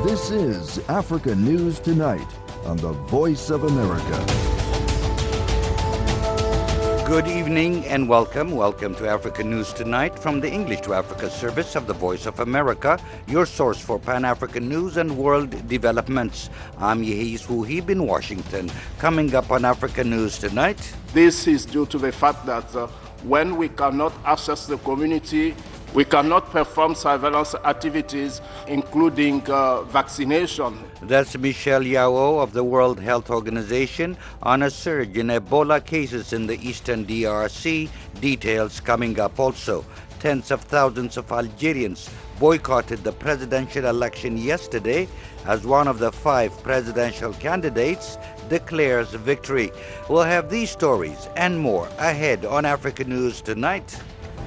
This is Africa News Tonight on the Voice of America. Good evening and welcome. Welcome to Africa News Tonight from the English to Africa service of the Voice of America, your source for Pan-African news and world developments. I'm Yehis Wuhib in Washington. Coming up on Africa News Tonight. This is due to the fact that when we cannot access the community, we cannot perform surveillance activities, including vaccination. That's Michelle Yao of the World Health Organization on a surge in Ebola cases in the eastern DRC. Details coming up also. Tens of thousands of Algerians boycotted the presidential election yesterday as one of the 5 presidential candidates declares victory. We'll have these stories and more ahead on Africa News Tonight.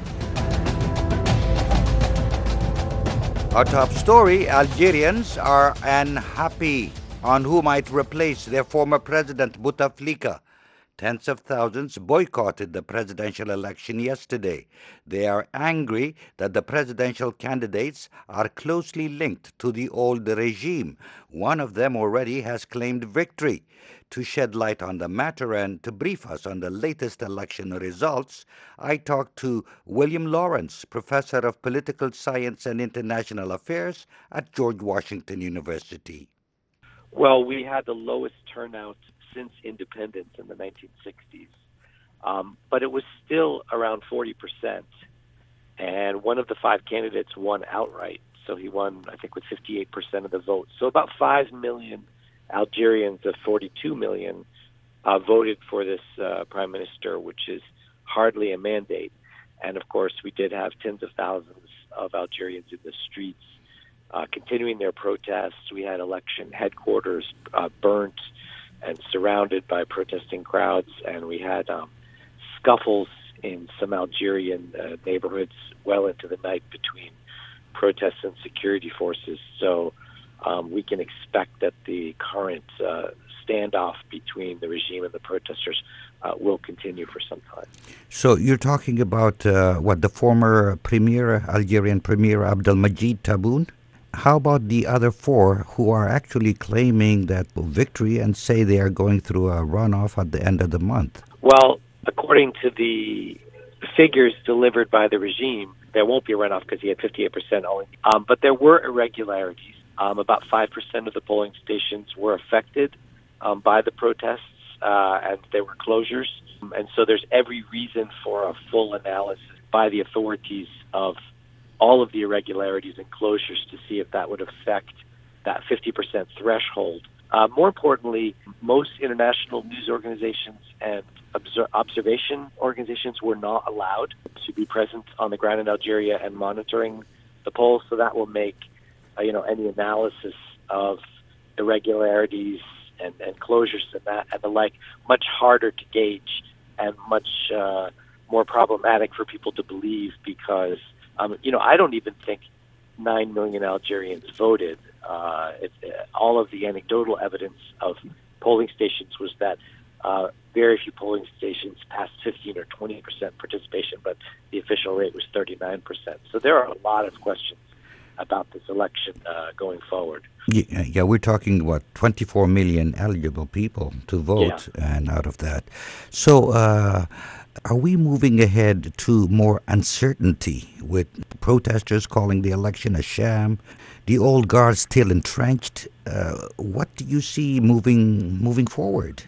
Our top story, Algerians are unhappy on who might replace their former president Bouteflika. Tens of thousands boycotted the presidential election yesterday. They are angry that the presidential candidates are closely linked to the old regime. One of them already has claimed victory. To shed light on the matter and to brief us on the latest election results, I talked to William Lawrence, professor of political science and international affairs at George Washington University. Well, we had the lowest turnout since independence in the 1960s, but it was still around 40%, and one of the 5 candidates won outright. So he won, I think, with 58% of the vote. So about 5 million Algerians of 42 million voted for this prime minister, which is hardly a mandate. And of course, we did have tens of thousands of Algerians in the streets continuing their protests. We had election headquarters burnt and surrounded by protesting crowds, and we had scuffles in some Algerian neighborhoods well into the night between protests and security forces. So we can expect that the current standoff between the regime and the protesters will continue for some time. So you're talking about the former premier, Algerian premier Abdelmadjid Tebboune? How about the other 4 who are actually claiming that victory and say they are going through a runoff at the end of the month? Well, according to the figures delivered by the regime, there won't be a runoff because he had 58% only. But there were irregularities. About 5% of the polling stations were affected by the protests, and there were closures. And so there's every reason for a full analysis by the authorities of all of the irregularities and closures to see if that would affect that 50% threshold. More importantly, most international news organizations and observation organizations were not allowed to be present on the ground in Algeria and monitoring the polls, so that will make any analysis of irregularities and closures and the like much harder to gauge and much more problematic for people to believe because, I don't even think 9 million Algerians voted. All of the anecdotal evidence of polling stations was that very few polling stations passed 15 or 20% participation, but the official rate was 39%. So there are a lot of questions about this election going forward. Yeah, we're talking about 24 million eligible people to vote, and out of that. So are we moving ahead to more uncertainty with protesters calling the election a sham, the old guard still entrenched? What do you see moving forward?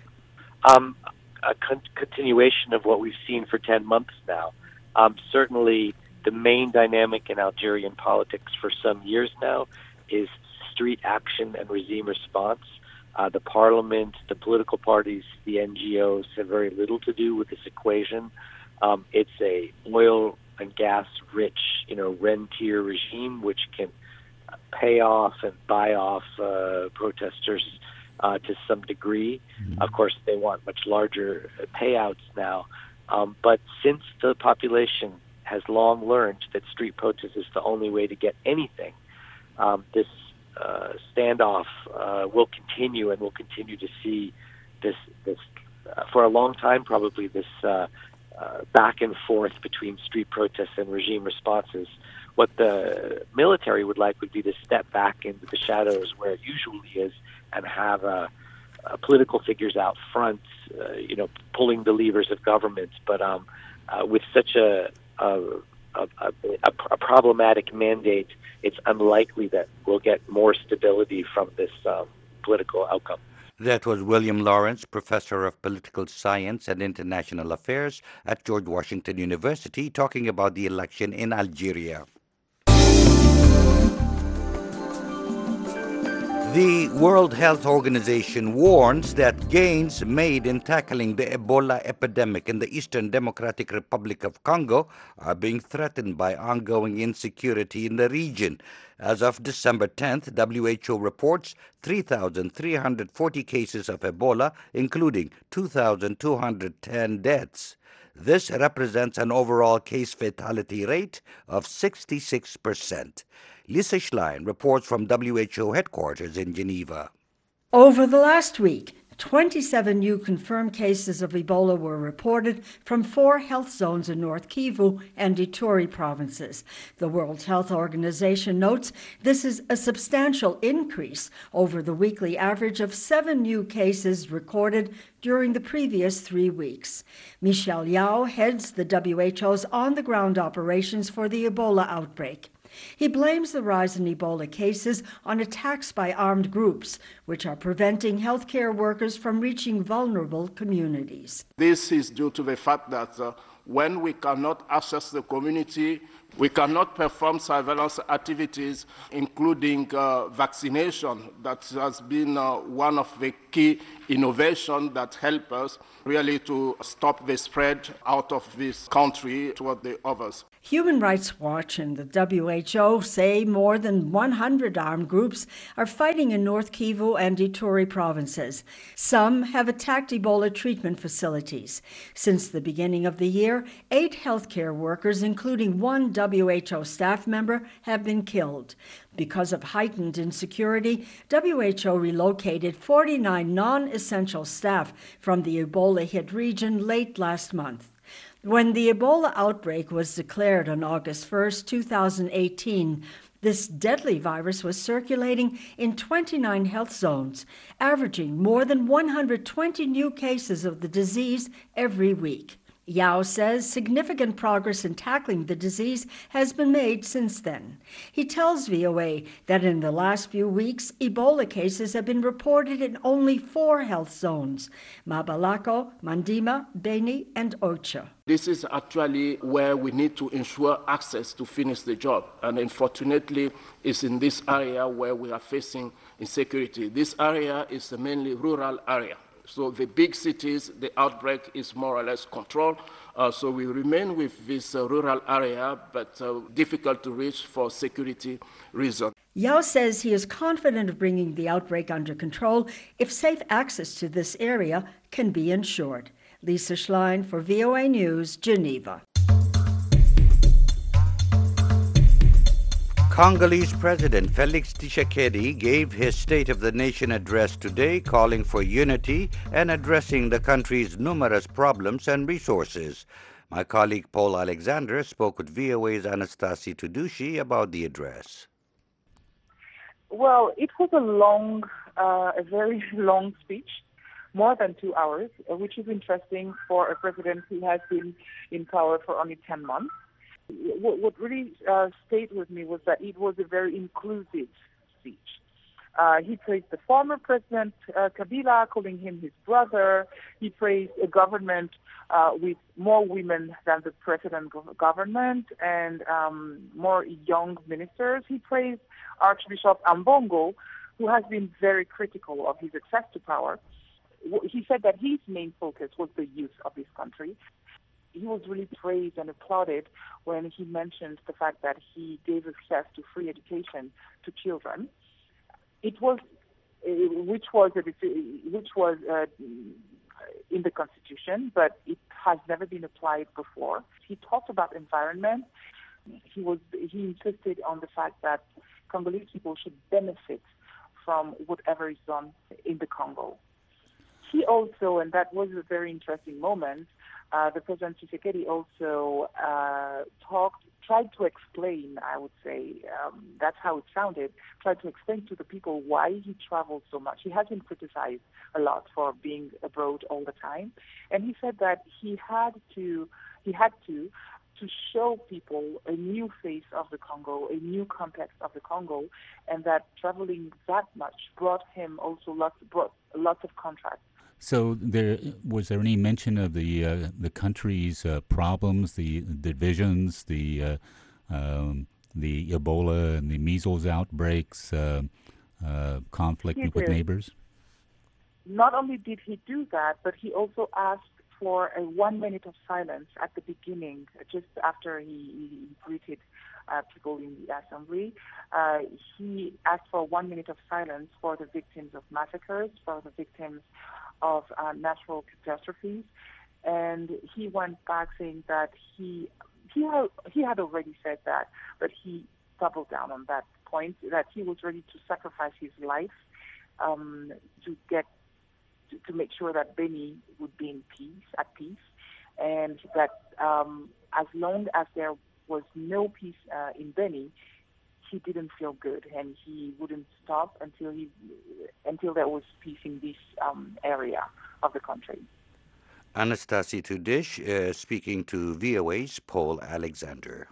A continuation of what we've seen for 10 months now. Certainly, the main dynamic in Algerian politics for some years now is street action and regime response. The parliament, the political parties, the NGOs have very little to do with this equation. It's a oil and gas rich, rentier regime which can pay off and buy off protesters to some degree. Mm-hmm. Of course, they want much larger payouts now. But since the population has long learned that street protest is the only way to get anything, this standoff will continue, and we'll continue to see this for a long time, probably this back and forth between street protests and regime responses, What the military would like would be to step back into the shadows where it usually is and have political figures out front, pulling the levers of government. But with such a problematic mandate, it's unlikely that we'll get more stability from this political outcome. That was William Lawrence, Professor of Political Science and International Affairs at George Washington University, talking about the election in Algeria. The World Health Organization warns that gains made in tackling the Ebola epidemic in the Eastern Democratic Republic of Congo are being threatened by ongoing insecurity in the region. As of December 10th, WHO reports 3,340 cases of Ebola, including 2,210 deaths. This represents an overall case fatality rate of 66%. Lisa Schlein reports from WHO headquarters in Geneva. Over the last week, 27 new confirmed cases of Ebola were reported from 4 health zones in North Kivu and Ituri provinces. The World Health Organization notes this is a substantial increase over the weekly average of 7 new cases recorded during the previous 3 weeks. Michel Yao heads the WHO's on-the-ground operations for the Ebola outbreak. He blames the rise in Ebola cases on attacks by armed groups, which are preventing healthcare workers from reaching vulnerable communities. This is due to the fact that when we cannot access the community, we cannot perform surveillance activities, including vaccination. That has been one of the key innovations that help us really to stop the spread out of this country toward the others. Human Rights Watch and the WHO say more than 100 armed groups are fighting in North Kivu and Ituri provinces. Some have attacked Ebola treatment facilities. Since the beginning of the year, 8 healthcare workers, including 1 WHO staff member, have been killed. Because of heightened insecurity, WHO relocated 49 non-essential staff from the Ebola-hit region late last month. When the Ebola outbreak was declared on August 1, 2018, this deadly virus was circulating in 29 health zones, averaging more than 120 new cases of the disease every week. Yao says significant progress in tackling the disease has been made since then. He tells VOA that in the last few weeks, Ebola cases have been reported in only 4 health zones: Mabalako, Mandima, Beni, and Ocha. This is actually where we need to ensure access to finish the job. And unfortunately, it's in this area where we are facing insecurity. This area is a mainly rural area. So the big cities, the outbreak is more or less controlled. So we remain with this rural area, but difficult to reach for security reasons. Yao says he is confident of bringing the outbreak under control if safe access to this area can be ensured. Lisa Schlein for VOA News, Geneva. Congolese President Felix Tshisekedi gave his State of the Nation address today, calling for unity and addressing the country's numerous problems and resources. My colleague Paul Alexander spoke with VOA's Anastasi Tudushi about the address. Well, it was a very long speech, more than 2 hours, which is interesting for a president who has been in power for only 10 months. What really stayed with me was that it was a very inclusive speech. He praised the former president, Kabila, calling him his brother. He praised a government with more women than the precedent government and more young ministers. He praised Archbishop Ambongo, who has been very critical of his access to power. He said that his main focus was the youth of this country. He was really praised and applauded when he mentioned the fact that he gave access to free education to children. It was, which was in the Constitution, but it has never been applied before. He talked about environment. He insisted on the fact that Congolese people should benefit from whatever is done in the Congo. He also, and that was a very interesting moment, the President Tshisekedi also tried to explain, I would say, that's how it sounded, tried to explain to the people why he traveled so much. He has been criticized a lot for being abroad all the time. And he said that he had to show people a new face of the Congo, a new context of the Congo, and that traveling that much brought him also lots of contrasts. So, was there any mention of the country's problems, the divisions, the Ebola and the measles outbreaks, conflict with neighbors? Not only did he do that, but he also asked for a 1 minute of silence at the beginning, just after he greeted people in the assembly. He asked for 1 minute of silence for the victims of massacres, for the victims of natural catastrophes, and he went back saying that he had already said that, but he doubled down on that point, that he was ready to sacrifice his life to make sure that Beni would be at peace, and that as long as there was no peace in Beni, he didn't feel good, and he wouldn't stop until there was peace in this area of the country. Anastasie Tudish speaking to VOA's Paul Alexander.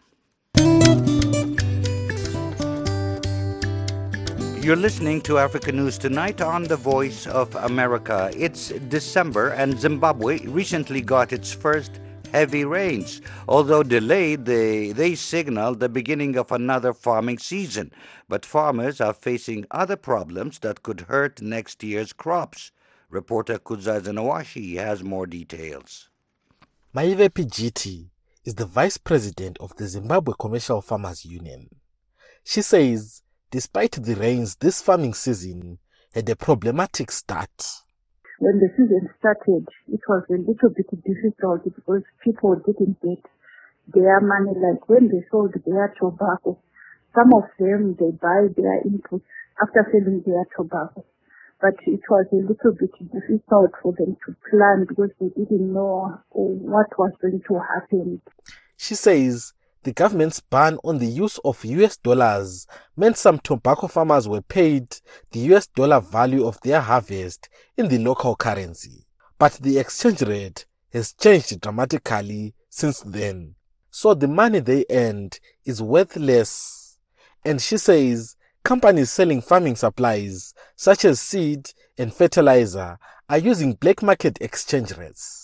You're listening to Africa News Tonight on the Voice of America. It's December, and Zimbabwe recently got its first heavy rains. Although delayed, they signal the beginning of another farming season. But farmers are facing other problems that could hurt next year's crops. Reporter Kuzaza Nawashi has more details. Maivepi GT is the vice president of the Zimbabwe Commercial Farmers Union. She says despite the rains, this farming season had a problematic start. When the season started, it was a little bit difficult because people didn't get their money. Like when they sold their tobacco, some of them, they buy their inputs after selling their tobacco. But it was a little bit difficult for them to plan because they didn't know what was going to happen. She says the government's ban on the use of US dollars meant some tobacco farmers were paid the US dollar value of their harvest in the local currency. But the exchange rate has changed dramatically since then. So the money they earned is worth less. And she says companies selling farming supplies such as seed and fertilizer are using black market exchange rates.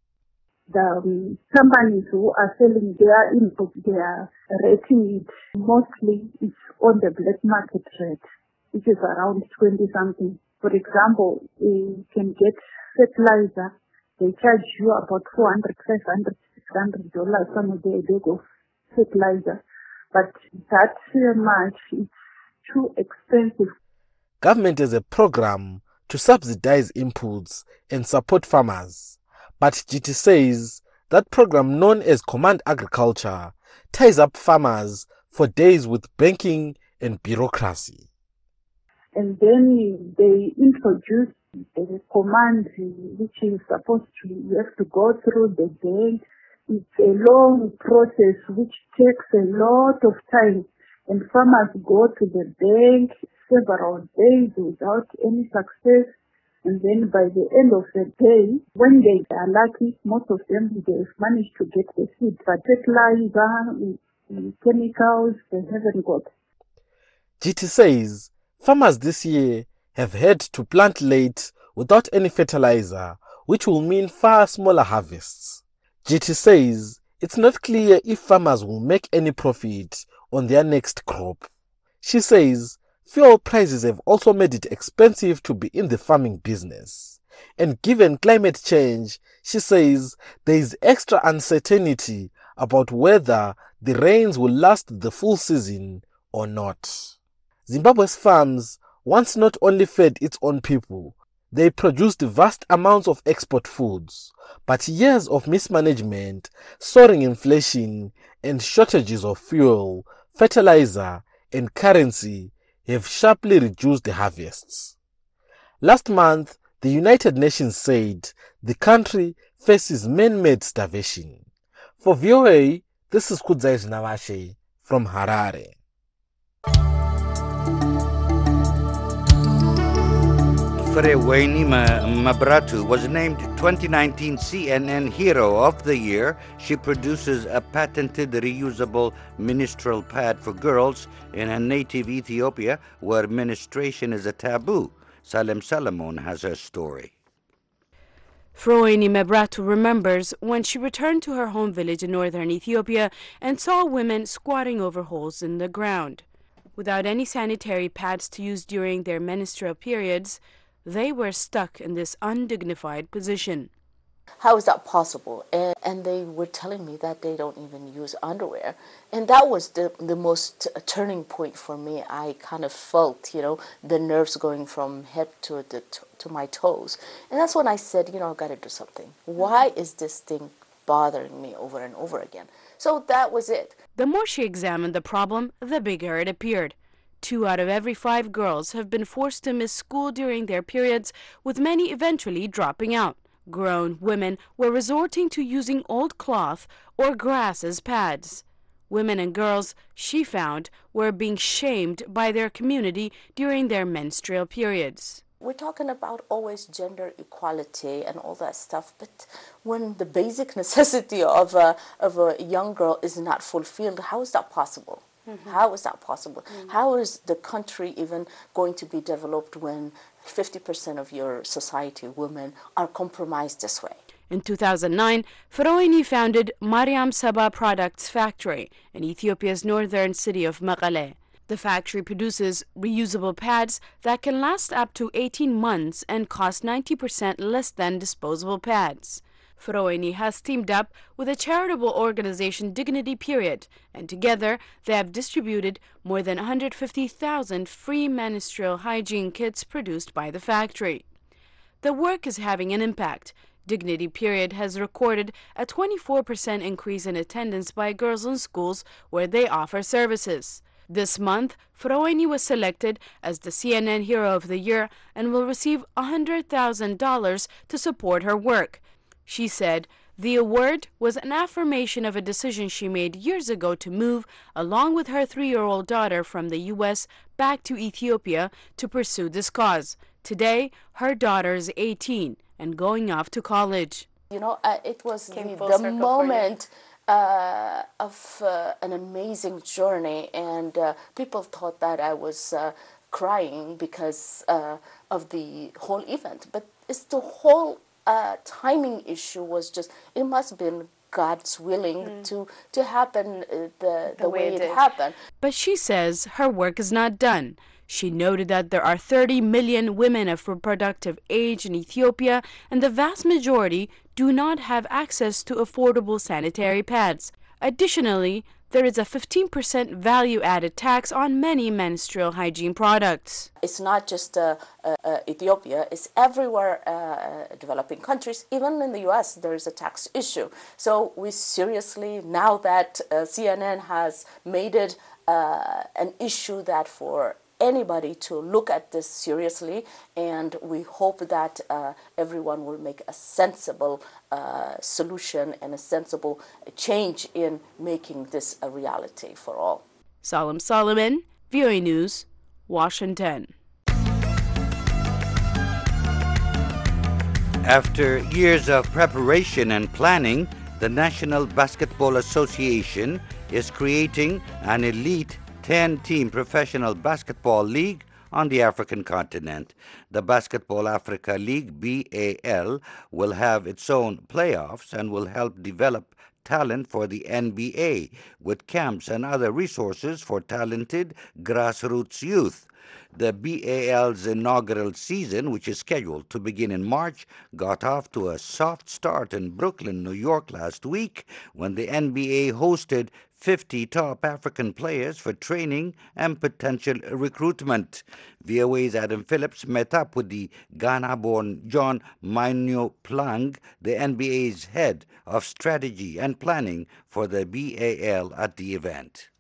The companies who are selling their inputs, they are rating it mostly it's on the black market rate, which is around 20-something. For example, you can get fertilizer, they charge you about $400, $500, $600 some of the bag of fertilizer. But that much, it's too expensive. Government has a program to subsidize inputs and support farmers. But GT says that program known as Command Agriculture ties up farmers for days with banking and bureaucracy. And then they introduced the command, which is supposed to, you have to go through the bank. It's a long process which takes a lot of time. And farmers go to the bank several days without any success. And then by the end of the day, when they are lucky, most of them, they've managed to get the seed. But fertilizer, chemicals, they haven't got. GT says farmers this year have had to plant late without any fertilizer, which will mean far smaller harvests. GT says it's not clear if farmers will make any profit on their next crop. She says fuel prices have also made it expensive to be in the farming business. And given climate change, she says there is extra uncertainty about whether the rains will last the full season or not. Zimbabwe's farms once not only fed its own people, they produced vast amounts of export foods, but years of mismanagement, soaring inflation, and shortages of fuel, fertilizer, and currency have sharply reduced the harvests. Last month, the United Nations said the country faces man-made starvation. For VOA, this is Kudzai Navashe from Harare. Freweni Mabratu was named 2019 CNN Hero of the Year. She produces a patented reusable menstrual pad for girls in her native Ethiopia, where menstruation is a taboo. Salem Salamon has her story. Freweni Mabratu remembers when she returned to her home village in northern Ethiopia and saw women squatting over holes in the ground. Without any sanitary pads to use during their menstrual periods, they were stuck in this undignified position. How is that possible? And they were telling me that they don't even use underwear. And that was the most turning point for me. I kind of felt, the nerves going from head to my toes. And that's when I said, I've got to do something. Why is this thing bothering me over and over again? So that was it. The more she examined the problem, the bigger it appeared. 2 out of every 5 girls have been forced to miss school during their periods, with many eventually dropping out. Grown women were resorting to using old cloth or grass as pads. Women and girls, she found, were being shamed by their community during their menstrual periods. We're talking about always gender equality and all that stuff, but when the basic necessity of a young girl is not fulfilled, how is that possible? Mm-hmm. How is that possible? Mm-hmm. How is the country even going to be developed when 50% of your society, women, are compromised this way? In 2009, Freweni founded Mariam Saba Products Factory in Ethiopia's northern city of Mekelle. The factory produces reusable pads that can last up to 18 months and cost 90% less than disposable pads. Freweni has teamed up with a charitable organization, Dignity Period, and together they have distributed more than 150,000 free menstrual hygiene kits produced by the factory. The work is having an impact. Dignity Period has recorded a 24% increase in attendance by girls in schools where they offer services. This month, Freweni was selected as the CNN Hero of the Year and will receive $100,000 to support her work. She said the award was an affirmation of a decision she made years ago to move, along with her 3-year-old daughter, from the U.S. back to Ethiopia to pursue this cause. Today, her daughter is 18 and going off to college. It was the moment of an amazing journey, and people thought that I was crying because of the whole event. But it's the whole timing issue was just, it must have been God's willing to happen the way it happened. But she says her work is not done. She noted that there are 30 million women of reproductive age in Ethiopia, and the vast majority do not have access to affordable sanitary pads. Additionally, there is a 15% value-added tax on many menstrual hygiene products. It's not just Ethiopia, it's everywhere, developing countries. Even in the U.S., there is a tax issue. So we seriously, now that CNN has made it an issue that for anybody to look at this seriously, and we hope that everyone will make a sensible solution and a sensible change in making this a reality for all. Salem Solomon, VOA News, Washington. After years of preparation and planning, the National Basketball Association is creating an elite 10-team professional basketball league on the African continent. The Basketball Africa League, BAL, will have its own playoffs and will help develop talent for the NBA with camps and other resources for talented grassroots youth. The BAL's inaugural season, which is scheduled to begin in March, got off to a soft start in Brooklyn, New York last week when the NBA hosted 50 top African players for training and potential recruitment. VOA's Adam Phillips met up with the Ghana-born John Mainyo Plang, the NBA's head of strategy and planning for the BAL, at the event.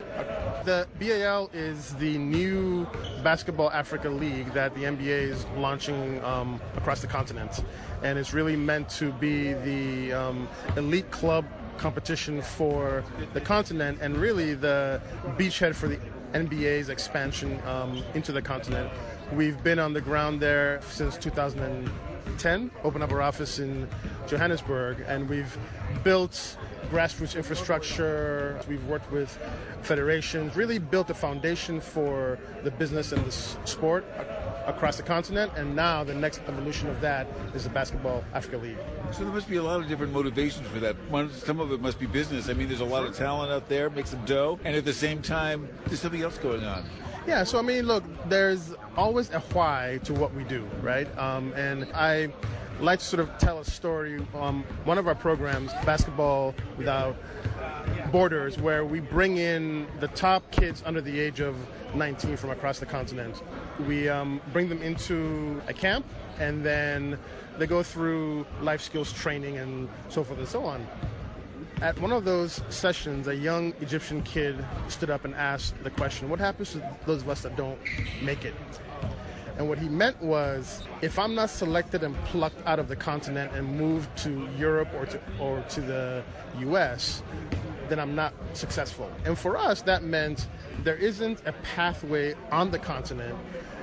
The BAL is the new Basketball Africa League that the NBA is launching across the continent. And it's really meant to be the elite club competition for the continent and really the beachhead for the NBA's expansion into the continent. We've been on the ground there since 2010, opened up our office in Johannesburg, and we've built grassroots infrastructure. We've worked with federations, really built a foundation for the business and the sport across the continent, and now the next evolution of that is the Basketball Africa League. So there must be a lot of different motivations for that. Some of it must be business. I mean, there's a lot of talent out there, make some dough, and at the same time, there's something else going on. Yeah, so I mean, look, there's always a why to what we do, right? And I like to sort of tell a story. One of our programs, Basketball Without Borders, where we bring in the top kids under the age of 19 from across the continent. We bring them into a camp, and then they go through life skills training and so forth and so on. At one of those sessions, a young Egyptian kid stood up and asked the question, what happens to those of us that don't make it? And what he meant was, if I'm not selected and plucked out of the continent and moved to Europe or to the US, then I'm not successful. And for us, that meant there isn't a pathway on the continent,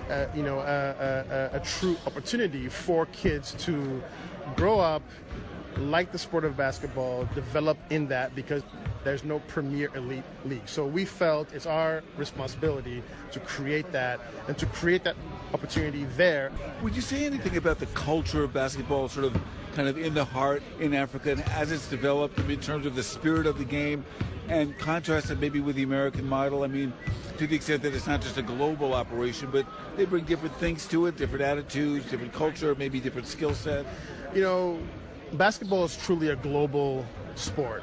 a true opportunity for kids to grow up, like the sport of basketball, develop in that, because there's no premier elite league. So we felt it's our responsibility to create that and to create that opportunity there. Would you say anything about the culture of basketball sort of kind of in the heart in Africa and as it's developed in terms of the spirit of the game and contrast it maybe with the American model? I mean, to the extent that it's not just a global operation, but they bring different things to it, different attitudes, different culture, maybe different skill set. You know, basketball is truly a global sport,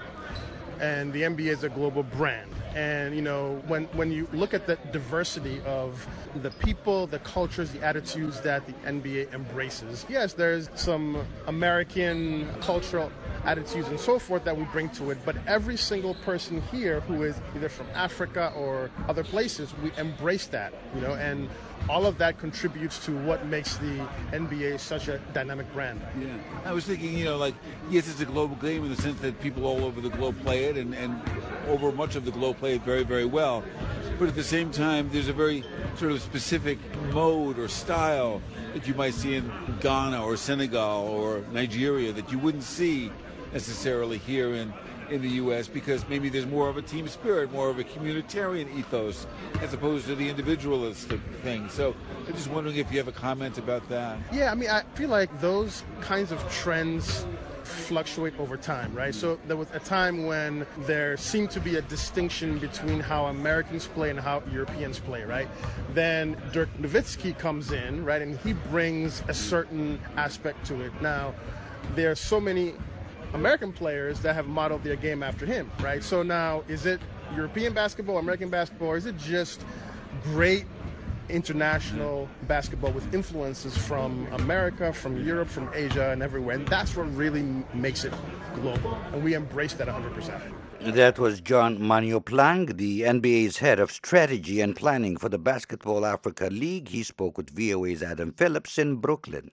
and the NBA is a global brand. And, you know, when you look at the diversity of the people, the cultures, the attitudes that the NBA embraces, yes, there's some American cultural attitudes and so forth that we bring to it, but every single person here who is either from Africa or other places, we embrace that, you know, and all of that contributes to what makes the NBA such a dynamic brand. Yeah. I was thinking, you know, like, yes, it's a global game in the sense that people all over the globe play it, and over much of the globe play it very, very well. But at the same time, there's a very sort of specific mode or style that you might see in Ghana or Senegal or Nigeria that you wouldn't see necessarily here in the U.S. because maybe there's more of a team spirit, more of a communitarian ethos as opposed to the individualistic thing. So I'm just wondering if you have a comment about that. Yeah, I mean, I feel like those kinds of trends fluctuate over time, right? So there was a time when there seemed to be a distinction between how Americans play and how Europeans play, right? Then Dirk Nowitzki comes in, right, and he brings a certain aspect to it. Now, there are so many American players that have modeled their game after him, right? So now, is it European basketball, American basketball, or is it just great international basketball with influences from America, from Europe, from Asia, and everywhere? And that's what really makes it global, and we embrace that 100%. That was John Manioplang, the NBA's head of strategy and planning for the Basketball Africa League. He spoke with VOA's Adam Phillips in Brooklyn.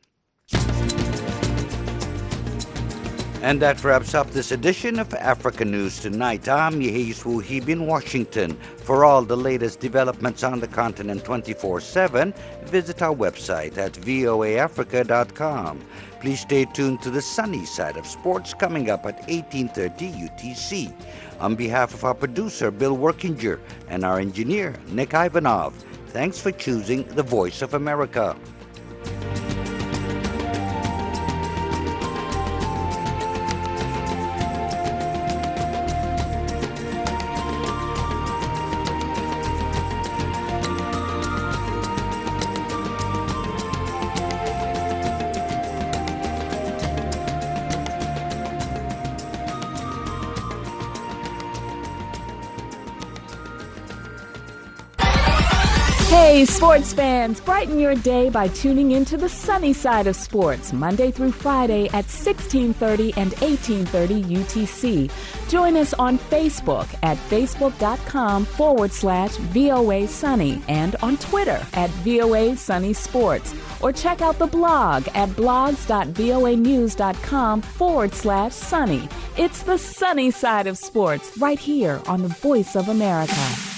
And that wraps up this edition of Africa News Tonight. I'm Yehis Wuhib in Washington. For all the latest developments on the continent 24/7, visit our website at voaafrica.com. Please stay tuned to the sunny side of sports coming up at 18:30 UTC. On behalf of our producer, Bill Workinger, and our engineer, Nick Ivanov, thanks for choosing the Voice of America. Hey, sports fans, brighten your day by tuning into the sunny side of sports, Monday through Friday at 1630 and 1830 UTC. Join us on Facebook at facebook.com/VOA Sunny and on Twitter at VOA Sunny Sports. Or check out the blog at blogs.voanews.com/sunny. It's the sunny side of sports right here on the Voice of America.